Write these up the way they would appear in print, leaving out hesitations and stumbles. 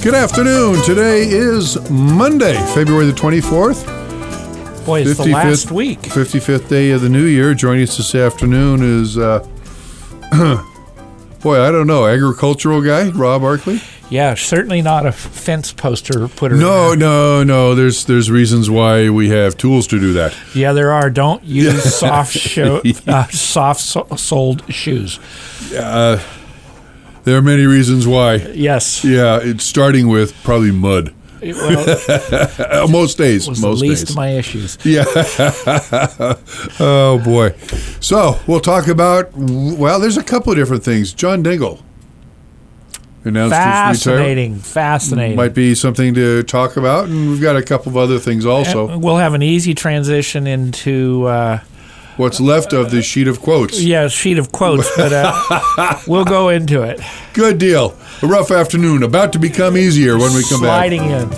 Good afternoon. Today is Monday, February the 24th. Boy, it's the last week. 55th day of the new year. Joining us this afternoon is, boy, I don't know, agricultural guy, Rob Arkley? Yeah, certainly not a fence poster putter. No. There's reasons why we have tools to do that. Yeah, there are. Don't use soft-soled shoes. There are many reasons why. Yes. Yeah, it's starting with probably mud. Well, most days. Was most the least days. of my issues. Yeah. Oh, boy. So, we'll talk about, well, there's a couple of different things. John Dingell announced his retirement. Fascinating. Might be something to talk about, and we've got a couple of other things also. And we'll have an easy transition into... what's left of the sheet of quotes. Yeah, sheet of quotes, but we'll go into it. Good deal. A rough afternoon, about to become easier when we come Sliding in.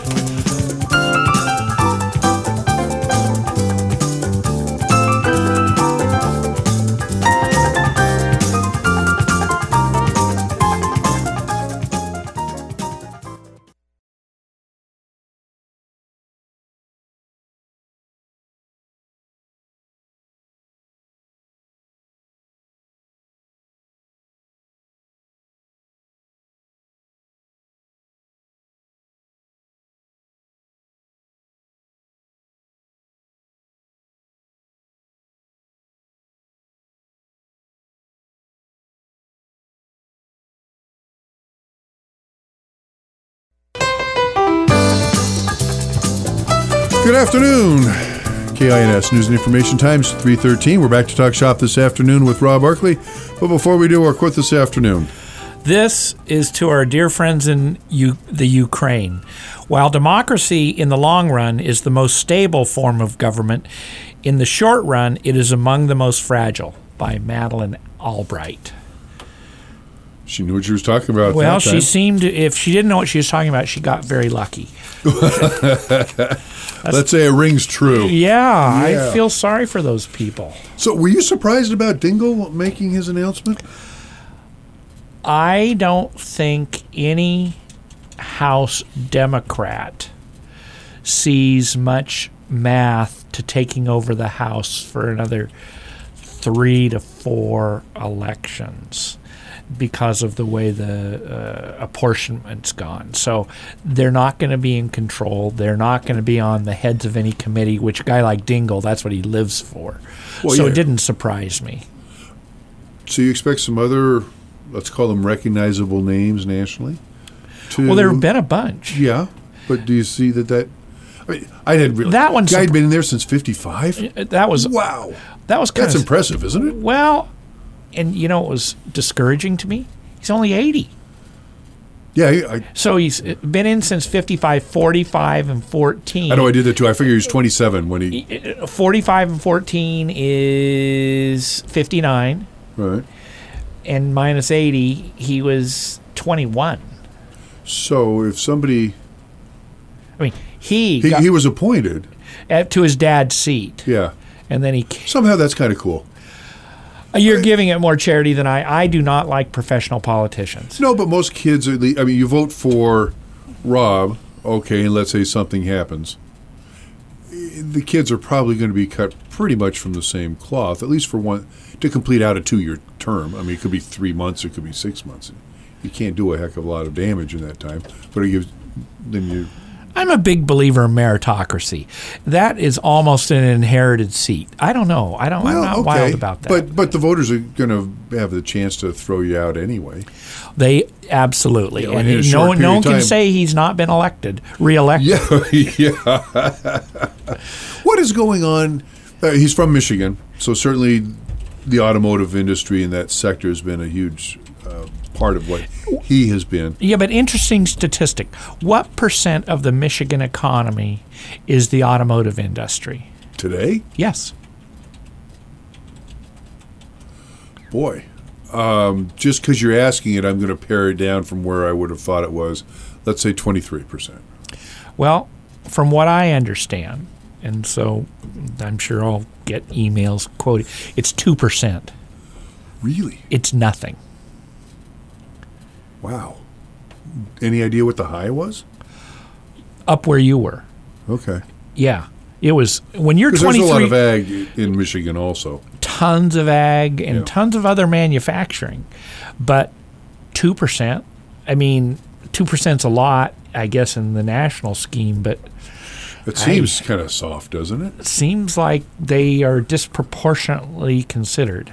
Good afternoon. KINS News and Information Times 3:13. We're back to talk shop this afternoon with Rob Arkley. But before we do our quote this afternoon, this is to our dear friends in the Ukraine. While democracy in the long run is the most stable form of government, in the short run it is among the most fragile. By Madeleine Albright. she knew what she was talking about. Well, she seemed, if she didn't know what she was talking about, she got very lucky. Let's say it rings true. Yeah, I feel sorry for those people. So were you surprised about Dingell making his announcement? I don't think any House Democrat sees much math to taking over the House for another 3 to 4 elections because of the way the apportionment's gone. So they're not going to be in control. They're not going to be on the heads of any committee, which a guy like Dingell, that's what he lives for. Well, so yeah. It didn't surprise me. So you expect some other, let's call them recognizable names nationally? Well, there have been a bunch. Yeah, but do you see that I mean, I didn't really... That one's... Guy had been in there since 55? That was... Wow. That was kind That's impressive, isn't it? Well, and you know what was discouraging to me? He's only 80. Yeah. So he's been in since 55, 45, and 14. I know I did that too. I figured he was 27 when he... 45 and 14 is 59. Right. And minus 80, he was 21. So if somebody... I mean, he was appointed. To his dad's seat. Yeah. And then he... Somehow that's kind of cool. You're giving it more charity than I do not like professional politicians. No, but most kids, you vote for Rob, okay, and let's say something happens. The kids are probably going to be cut pretty much from the same cloth, at least for one, to complete out a 2-year term. I mean, it could be 3 months, it could be 6 months. You can't do a heck of a lot of damage in that time, but it gives, then you... I'm a big believer in meritocracy. That is almost an inherited seat. I don't know. I'm not wild about that. But the voters are going to have the chance to throw you out anyway. They absolutely. Yeah, and no one can say he's not been reelected. Yeah. What is going on? He's from Michigan, so certainly the automotive industry in that sector has been a huge part of what he has been. Yeah, but interesting statistic. What % of the Michigan economy is the automotive industry? Today? Yes. Boy. Just because you're asking it, I'm going to pare it down from where I would have thought it was. Let's say 23%. Well, from what I understand, and so I'm sure I'll get emails quoting, it's 2%. Really? It's nothing. Wow. Any idea what the high was? Up where you were. Okay. Yeah. It was when you're 'Cause 23. there's a lot of ag in Michigan also. Tons of ag and Yeah. tons of other manufacturing. But 2%, I mean, 2%'s a lot, I guess, in the national scheme, but It seems kind of soft, doesn't it? it seems like they are disproportionately considered.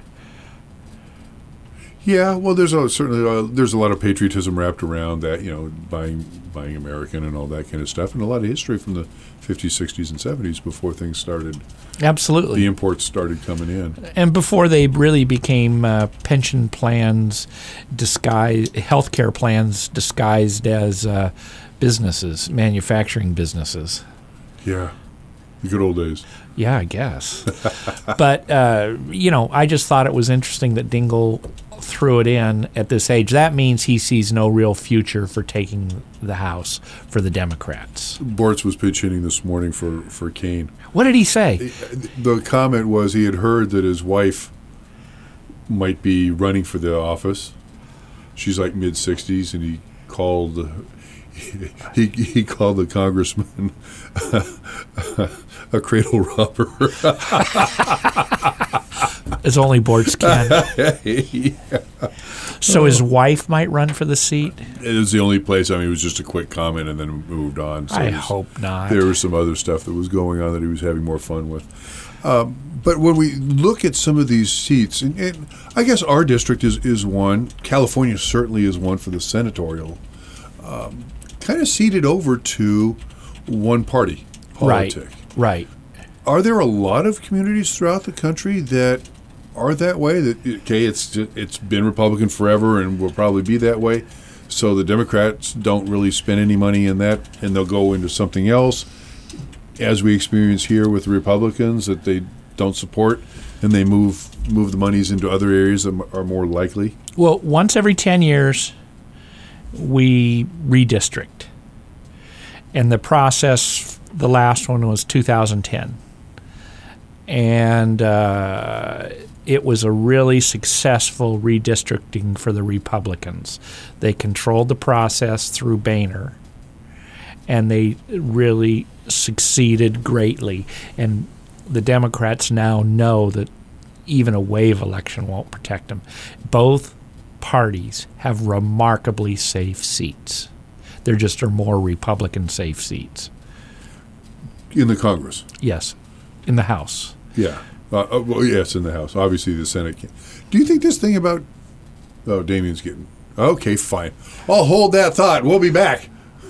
Yeah, well, there's certainly there's a lot of patriotism wrapped around that, buying American and all that kind of stuff, and a lot of history from the 50s, 60s, and 70s before things started. Absolutely. The imports started coming in. And before they really became pension plans, healthcare plans disguised as businesses, manufacturing businesses. Yeah, the good old days. Yeah, I guess. But, I just thought it was interesting that Dingell threw it in at this age. That means he sees no real future for taking the House for the Democrats. Bortz was pitch hitting this morning for Kane. What did he say? The comment was he had heard that his wife might be running for the office. She's like mid-60s, and he called he called the congressman a cradle robber. As only Bortz can. Yeah. So his wife might run for the seat? It was the only place. I mean, it was just a quick comment and then moved on. So I hope not. There was some other stuff that was going on that he was having more fun with. But when we look at some of these seats, and I guess our district is one. California certainly is one for the senatorial. Kind of ceded over to one party politic. Right. Are there a lot of communities throughout the country that are that way? That it's been Republican forever and will probably be that way. So the Democrats don't really spend any money in that, and they'll go into something else, as we experience here with the Republicans that they don't support, and they move the monies into other areas that are more likely. Well, once every 10 years, we redistrict. And the process, the last one was 2010. And it was a really successful redistricting for the Republicans. They controlled the process through Boehner, and they really succeeded greatly. And the Democrats now know that even a wave election won't protect them. Both parties have remarkably safe seats. There just are more Republican safe seats. In the Congress? Yes, in the House. Yeah. Well, yes, in the House. Obviously, the Senate can't. Do you think this thing about... Oh, Damien's getting... Okay, fine. I'll hold that thought. We'll be back.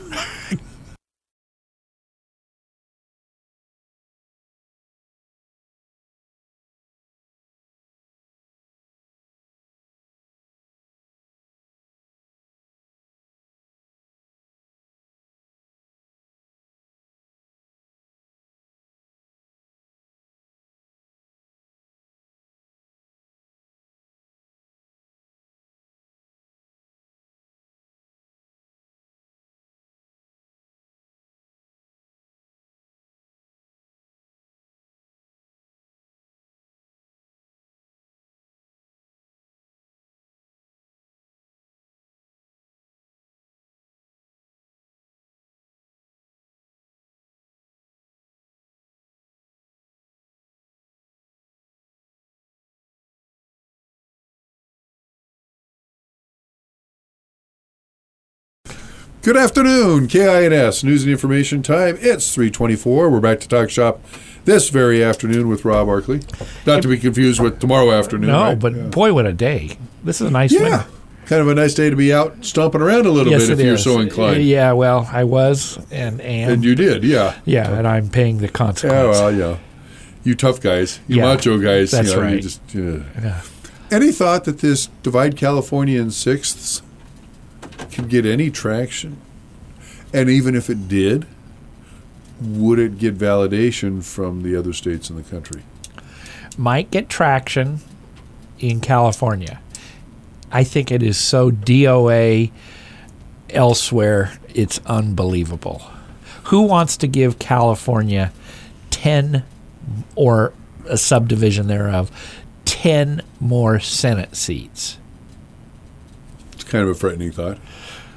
Good afternoon, KINS News and Information Time. It's 3:24. We're back to Talk Shop this very afternoon with Rob Arkley. Not to be confused with tomorrow afternoon. No, right? but boy, what a day. This is a nice Yeah. winter. Kind of a nice day to be out stomping around a little Yes, bit if it you're is. so inclined. Yeah, well, I was, and And you did, yeah. yeah, and I'm paying the Yeah, consequence. well, yeah. You tough guys, you Yeah, macho guys. that's You right. just, Yeah. Any thought that this divide California in sixths could get any traction? And even if it did, would it get validation from the other states in the country? Might get traction in California. I think it is so DOA elsewhere, it's unbelievable. Who wants to give California 10, or a subdivision thereof, 10 more Senate seats? It's kind of a frightening thought.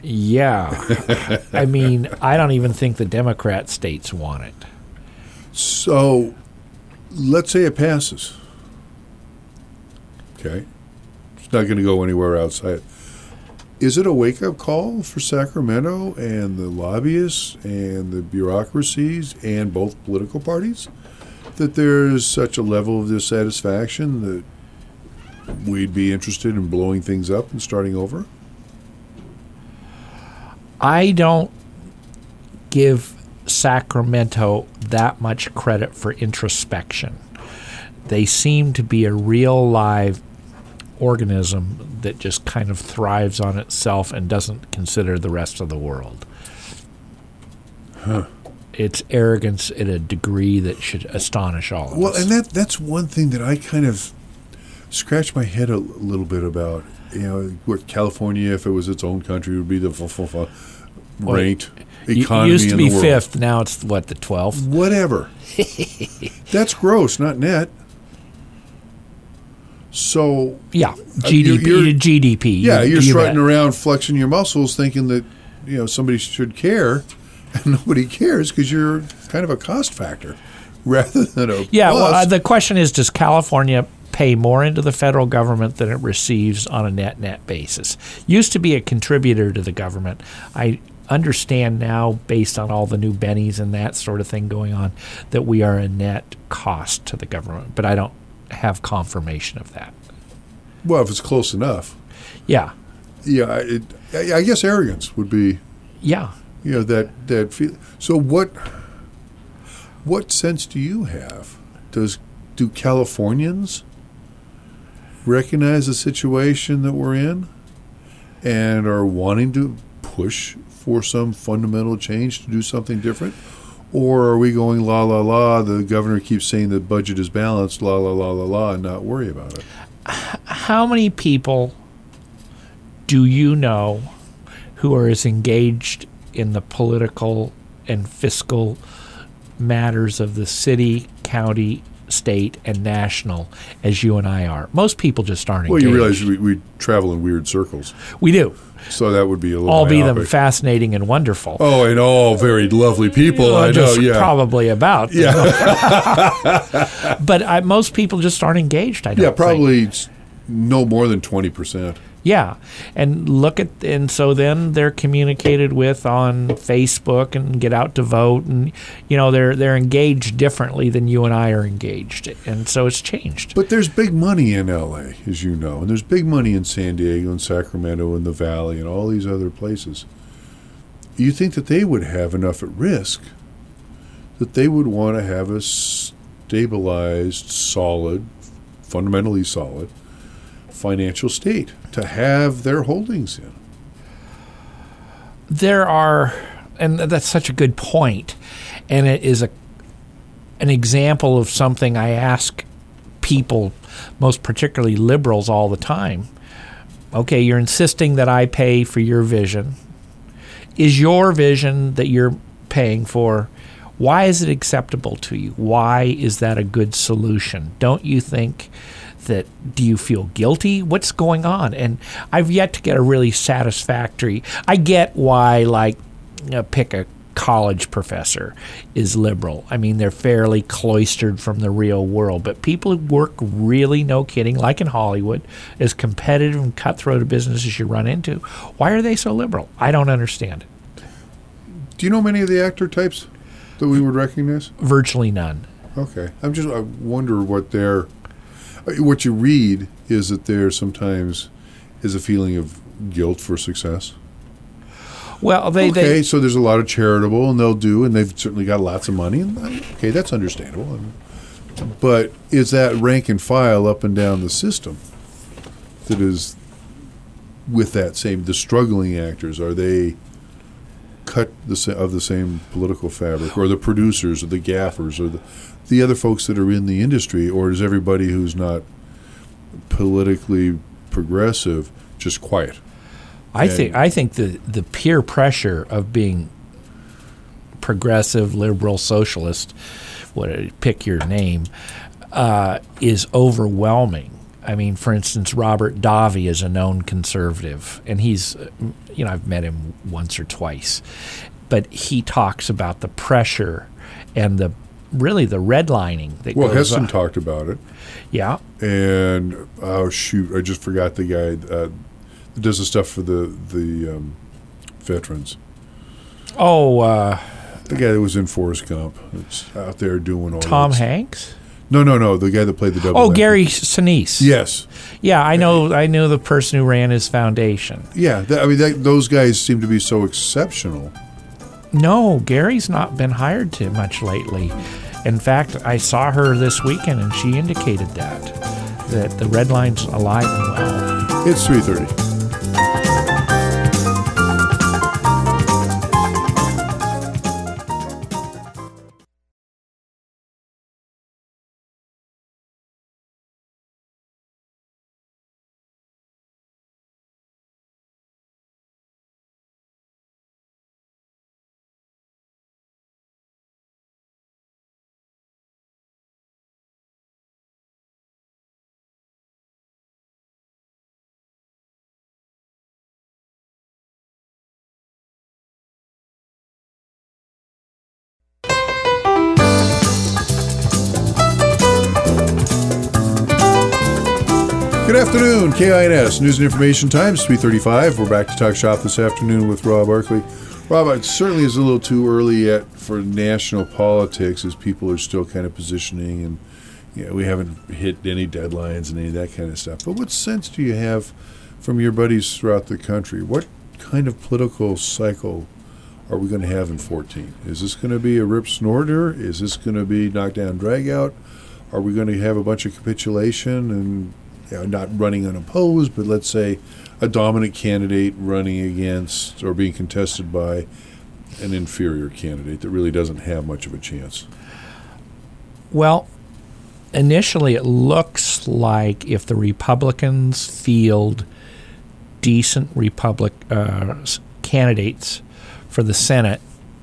Yeah. I mean, I don't even think the Democrat states want it. So, let's say it passes. Okay. It's not going to go anywhere outside. Is it a wake-up call for Sacramento and the lobbyists and the bureaucracies and both political parties that there's such a level of dissatisfaction that we'd be interested in blowing things up and starting over? I don't give Sacramento that much credit for introspection. They seem to be a real live organism that just kind of thrives on itself and doesn't consider the rest of the world. Huh. It's arrogance at a degree that should astonish all of us. Well, and that's one thing that I kind of scratch my head a little bit about. You know, what California, if it was its own country, would be the ranked economy used to in be the world. fifth, now it's what, the 12th? Whatever. That's gross, not net. So Yeah, you're- GDP. yeah, you're you strutting bet. around, flexing your muscles, thinking that somebody should care, and nobody cares because you're kind of a cost factor rather than a Yeah, plus. well, the question is, does California pay more into the federal government than it receives on a net basis? Used to be a contributor to the government. I understand now, based on all the new bennies and that sort of thing going on, that we are a net cost to the government, but I don't have confirmation of that. Well, if it's close enough. Yeah, Yeah, I guess arrogance would be, yeah. that feel. So what sense do you have? Do Californians recognize the situation that we're in and are wanting to push for some fundamental change to do something different? Or are we going la la la, the governor keeps saying the budget is balanced, la la la la la, and not worry about it? How many people do you know who are as engaged in the political and fiscal matters of the city, county, state, and national as you and I are? Most people just aren't Well, engaged. you realize we travel in weird circles, We do. so that would be a little All be them myopic. fascinating and wonderful. Oh, and all very lovely people, Well, I know, just yeah. probably about. Yeah, But most people just aren't engaged, I don't yeah, think. probably no more than 20%. Yeah, and so then they're communicated with on Facebook and get out to vote, and they're engaged differently than you and I are engaged, and so it's changed. But there's big money in L.A., as you know, and there's big money in San Diego and Sacramento and the Valley and all these other places. You think that they would have enough at risk that they would want to have a stabilized, solid, fundamentally solid financial state to have their holdings in? There are, and that's such a good point, and it is an example of something I ask people, most particularly liberals, all the time. Okay, you're insisting that I pay for your vision. Is your vision that you're paying for, why is it acceptable to you? Why is that a good solution? Don't you think that, do you feel guilty? What's going on? And I've yet to get a really satisfactory, I get why, pick a college professor is liberal. I mean, they're fairly cloistered from the real world, but people who work really, no kidding, like in Hollywood, as competitive and cutthroat a business as you run into, why are they so liberal? I don't understand it. Do you know many of the actor types that we would recognize? Virtually none. Okay. I wonder what you read is that there sometimes is a feeling of guilt for success. Well, So there's a lot of charitable, and and they've certainly got lots of money, and okay, that's understandable. But is that rank and file up and down the system that is with that the struggling actors, are they cut of the same political fabric, or the producers, or the gaffers, or the other folks that are in the industry, or is everybody who's not politically progressive just quiet? I think the peer pressure of being progressive, liberal, socialist, pick your name, is overwhelming. I mean, for instance, Robert Davi is a known conservative, and he's, I've met him once or twice, but he talks about the pressure and the redlining that Well, goes Heston on. talked about it. Yeah. And, I just forgot the guy that does the stuff for the veterans. Oh, The guy that was in Forrest Gump. That's out there doing all Tom that. Hanks? No. The guy that played the double. Oh, Gary Sinise. Yes. Yeah, I know the person who ran his foundation. Yeah. Those guys seem to be so exceptional. No, Gary's not been hired too much lately. In fact, I saw her this weekend, and she indicated that the red line's alive and well. It's 3:30. Good afternoon, KINS News and Information Times, 3:35. We're back to talk shop this afternoon with Rob Barkley. Rob, it certainly is a little too early yet for national politics, as people are still kind of positioning, and we haven't hit any deadlines and any of that kind of stuff. But what sense do you have from your buddies throughout the country? What kind of political cycle are we going to have in 14? Is this going to be a rip snorter? Is this going to be knockdown drag out? Are we going to have a bunch of capitulation and not running unopposed, but let's say a dominant candidate running against or being contested by an inferior candidate that really doesn't have much of a chance? Well, initially it looks like if the Republicans field decent candidates for the Senate,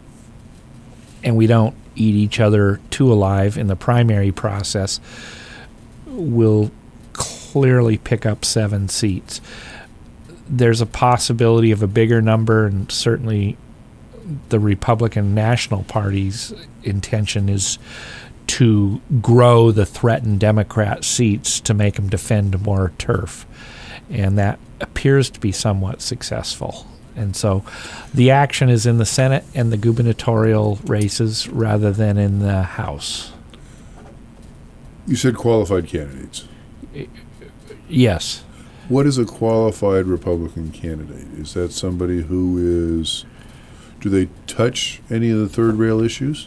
and we don't eat each other too alive in the primary process, we'll clearly pick up 7 seats. There's a possibility of a bigger number, and certainly the Republican National Party's intention is to grow the threatened Democrat seats to make them defend more turf. And that appears to be somewhat successful. And so the action is in the Senate and the gubernatorial races rather than in the House. You said qualified candidates. Yes. What is a qualified Republican candidate? Is that somebody who is... Do they touch any of the third rail issues?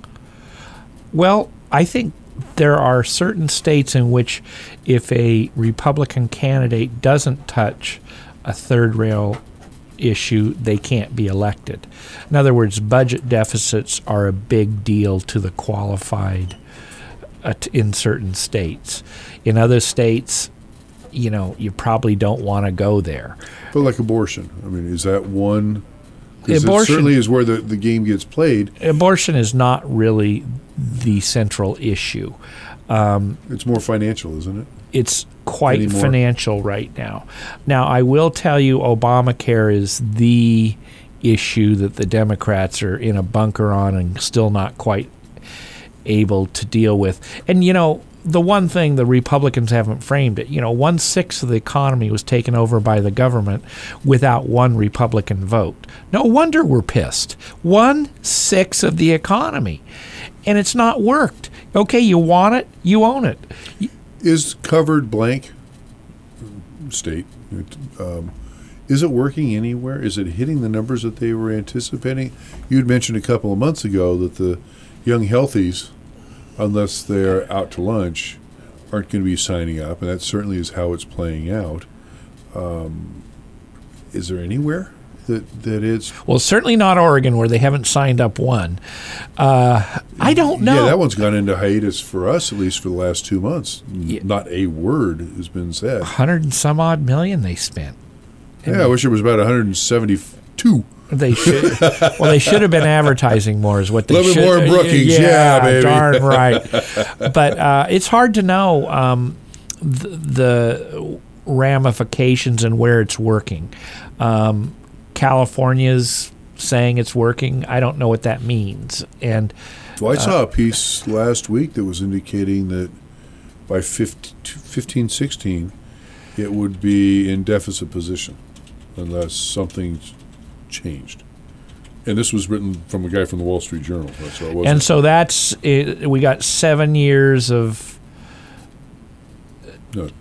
Well, I think there are certain states in which if a Republican candidate doesn't touch a third rail issue, they can't be elected. In other words, budget deficits are a big deal to the qualified in certain states. In other states, you probably don't want to go there. But like abortion, I mean, is that one? Because it Abortion- certainly is where the game gets played. Abortion is not really the central issue. It's more financial, isn't it? It's quite Anymore. financial right now. Now, I will tell you, Obamacare is the issue that the Democrats are in a bunker on and still not quite able to deal with. And, the one thing the Republicans haven't framed it, 1/6 of the economy was taken over by the government without one Republican vote. No wonder we're pissed. 1/6 of the economy. And it's not worked. Okay, you want it, you own it. Is covered blank state, is it working anywhere? Is it hitting the numbers that they were anticipating? You had mentioned a couple of months ago that the young healthies, unless they're out to lunch, aren't going to be signing up, and that certainly is how it's playing out. Is there anywhere that it's... Well, certainly not Oregon, where they haven't signed up one. I don't know. Yeah, that one's gone into hiatus for us, at least for the last 2 months. Not a word has been said. 100 and some odd million they spent. Yeah, I wish it was about 172. They should. Well, they should have been advertising more. Is what they Little should. bit more in Brookings, yeah, baby. Darn right. But it's hard to know. the ramifications and where it's working. California's saying it's working. I don't know what that means. And Well, I saw a piece last week that was indicating that by 15, 16, it would be in deficit position unless something's changed. And this was written from a guy from the Wall Street Journal. So it wasn't. And so that's it. We got 7 years of No,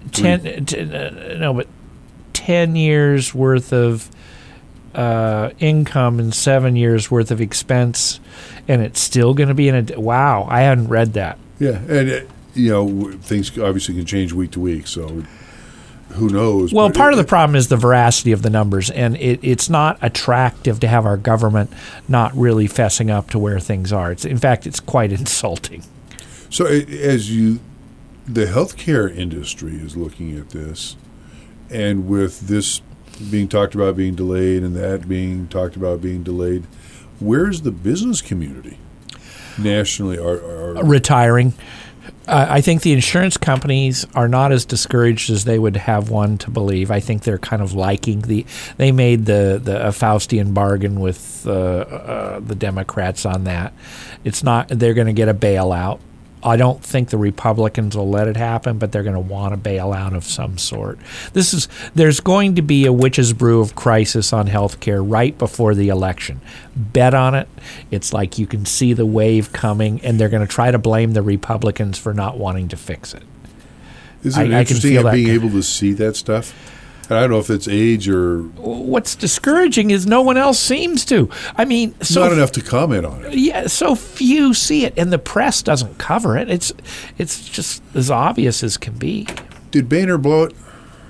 10 years worth of income and 7 years worth of expense, and it's still going to be in a wow. I hadn't read that. Yeah, and things obviously can change week to week, so who knows? Well, But part of the problem is the veracity of the numbers, and it's not attractive to have our government not really fessing up to where things are. In fact, it's quite insulting. So the healthcare industry is looking at this, and with this being talked about being delayed and that being talked about being delayed, where's the business community nationally? Are Retiring. I think the insurance companies are not as discouraged as they would have one to believe. I think they're kind of liking they made the Faustian bargain with the Democrats on that. It's not they're going to get a bailout. I don't think the Republicans will let it happen, but they're going to want a bailout of some sort. There's going to be a witch's brew of crisis on health care right before the election. Bet on it. It's like you can see the wave coming, and they're going to try to blame the Republicans for not wanting to fix it. Isn't it interesting at being able to see that stuff? And I don't know if it's age or... What's discouraging is no one else seems to. I mean... not enough to comment on it. Yeah, so few see it, and the press doesn't cover it. It's just as obvious as can be. Did Boehner blow it?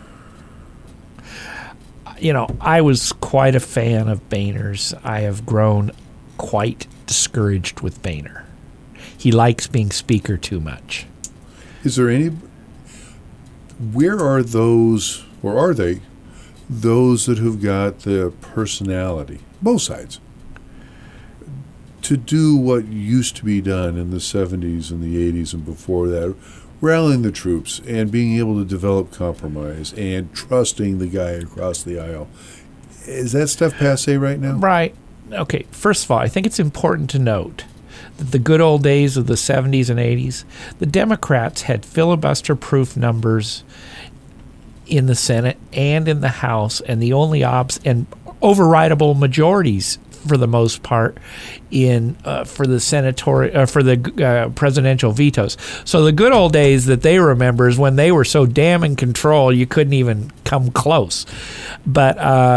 I was quite a fan of Boehner's. I have grown quite discouraged with Boehner. He likes being speaker too much. Is there any... Where are those... Or are they those that have got the personality, both sides, to do what used to be done in the 70s and the 80s and before that, rallying the troops and being able to develop compromise and trusting the guy across the aisle? Is that stuff passé right now? Right. Okay, first of all, I think it's important to note that the good old days of the 70s and 80s, the Democrats had filibuster-proof numbers in the Senate and in the House, and the only and overridable majorities for the most part in for the presidential vetoes. So the good old days that they remember is when they were so damn in control you couldn't even come close. But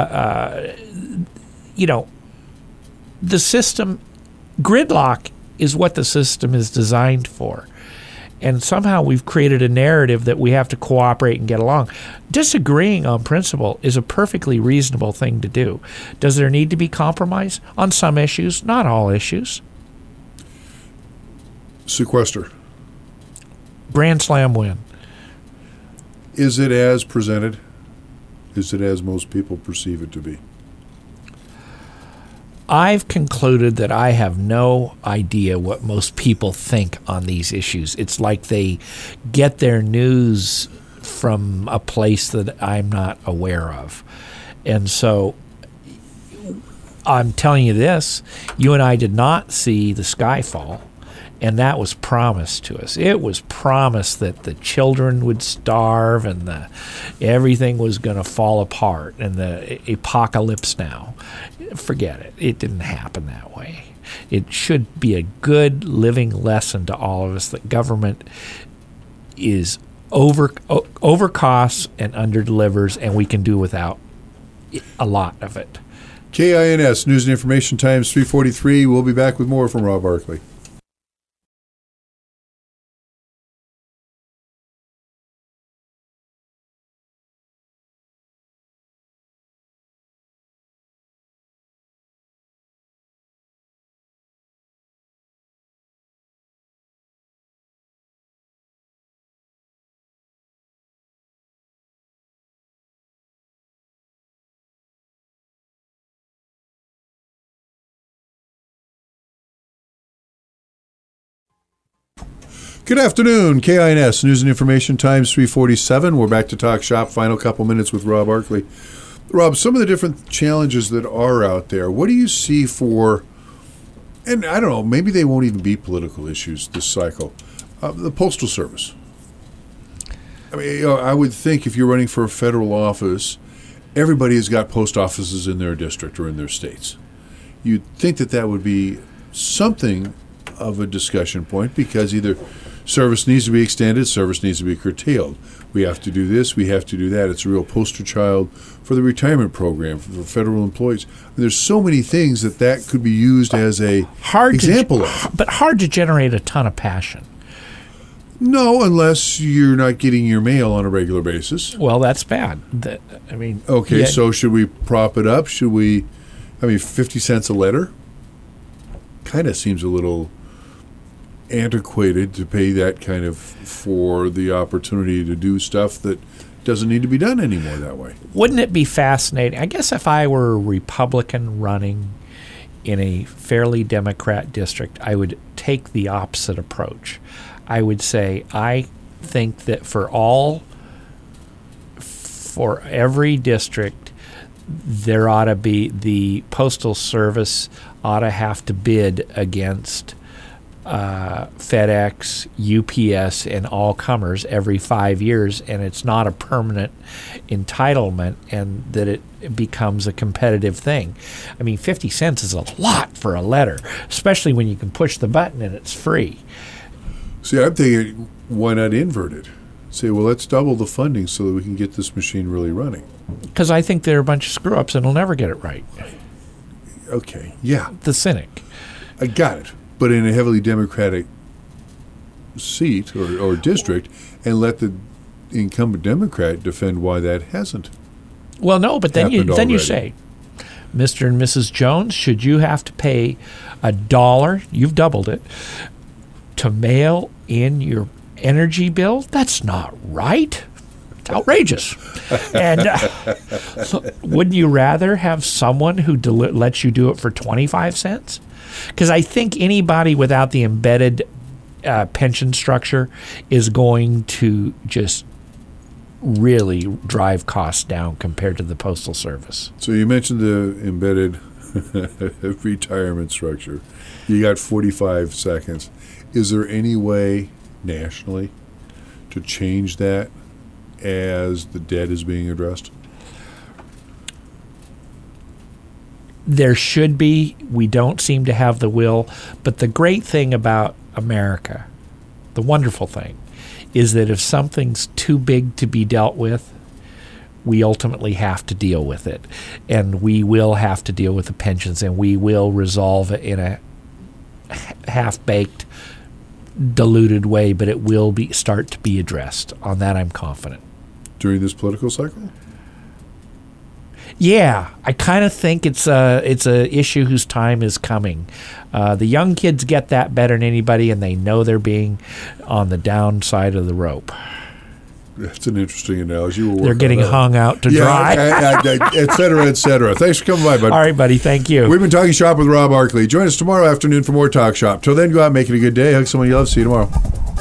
the system gridlock is what the system is designed for. And somehow we've created a narrative that we have to cooperate and get along. Disagreeing on principle is a perfectly reasonable thing to do. Does there need to be compromise? On some issues, not all issues. Sequester. Grand slam win. Is it as presented? Is it as most people perceive it to be? I've concluded that I have no idea what most people think on these issues. It's like they get their news from a place that I'm not aware of. And so I'm telling you this, you and I did not see the sky fall, and that was promised to us. It was promised that the children would starve and everything was going to fall apart and the apocalypse now. Forget it. It didn't happen that way. It should be a good living lesson to all of us that government is overcosts and underdelivers, and we can do without a lot of it. KINS News and Information Times 3:43. We'll be back with more from Rob Barkley. Good afternoon, KINS News and Information Times 347. We're back to Talk Shop. Final couple minutes with Rob Arkley. Rob, some of the different challenges that are out there, what do you see for, and I don't know, maybe they won't even be political issues this cycle, the Postal Service? I mean, I would think if you're running for a federal office, everybody has got post offices in their district or in their states. You'd think that that would be something of a discussion point because either service needs to be extended, service needs to be curtailed. We have to do this, we have to do that. It's a real poster child for the retirement program for federal employees. There's so many things that could be used as a example of. But hard to generate a ton of passion. No, unless you're not getting your mail on a regular basis. Well, that's bad. Okay, yeah. So should we prop it up? 50 cents a letter? Kind of seems a little antiquated to pay that kind of for the opportunity to do stuff that doesn't need to be done anymore that way. Wouldn't it be fascinating? I guess if I were a Republican running in a fairly Democrat district, I would take the opposite approach. I would say I think that for every district, there ought to be the Postal Service ought to have to bid against FedEx, UPS, and all comers every 5 years, and it's not a permanent entitlement, and that it becomes a competitive thing. I mean, 50 cents is a lot for a letter, especially when you can push the button and it's free. See, I'm thinking, why not invert it? Say, well, let's double the funding so that we can get this machine really running. Because I think they're a bunch of screw-ups and will never get it right. Okay, yeah. The cynic. I got it. But in a heavily Democratic seat or district, and let the incumbent Democrat defend why that hasn't. Well, no, but then you say, Mr. and Mrs. Jones, should you have to pay $1, you've doubled it, to mail in your energy bill? That's not right. It's outrageous. And so wouldn't you rather have someone who lets you do it for 25 cents? Because I think anybody without the embedded pension structure is going to just really drive costs down compared to the Postal Service. So you mentioned the embedded retirement structure. You got 45 seconds. Is there any way nationally to change that as the debt is being addressed? There should be. We don't seem to have the will. But the great thing about America, the wonderful thing, is that if something's too big to be dealt with, we ultimately have to deal with it. And we will have to deal with the pensions, and we will resolve it in a half-baked, diluted way, but it will start to be addressed. On that, I'm confident. During this political cycle? Yeah, I kind of think it's a issue whose time is coming. The young kids get that better than anybody, and they know they're being on the downside of the rope. That's an interesting analogy. They're getting hung out to dry. Et cetera, et cetera. Thanks for coming by, bud. All right, buddy. Thank you. We've been Talking Shop with Rob Arkley. Join us tomorrow afternoon for more Talk Shop. Till then, go out and make it a good day. Hug someone you love. See you tomorrow.